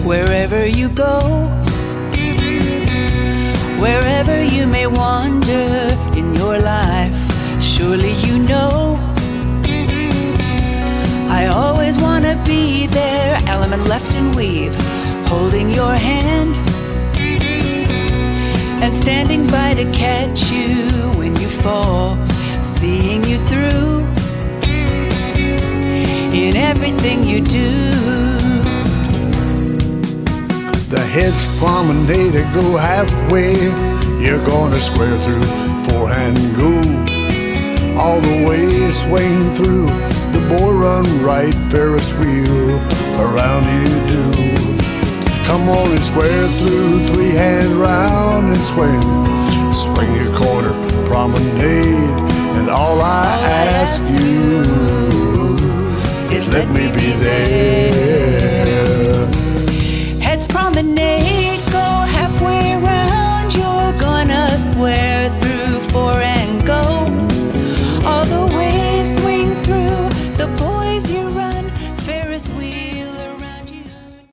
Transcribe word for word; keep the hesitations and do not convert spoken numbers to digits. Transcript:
wherever you go, wherever you may wander in your life. Surely you know I always wanna be there, element left and weave, holding your hand and standing by to catch you when you fall, seeing you through in everything you do. The heads promenade to go halfway, you're gonna square through, forehand go all the way, swing through. The boy run right, Ferris wheel around you do. Come on and square through, three hand round and swing. Swing your corner, promenade, and all I ask you is let me be there. Heads promenade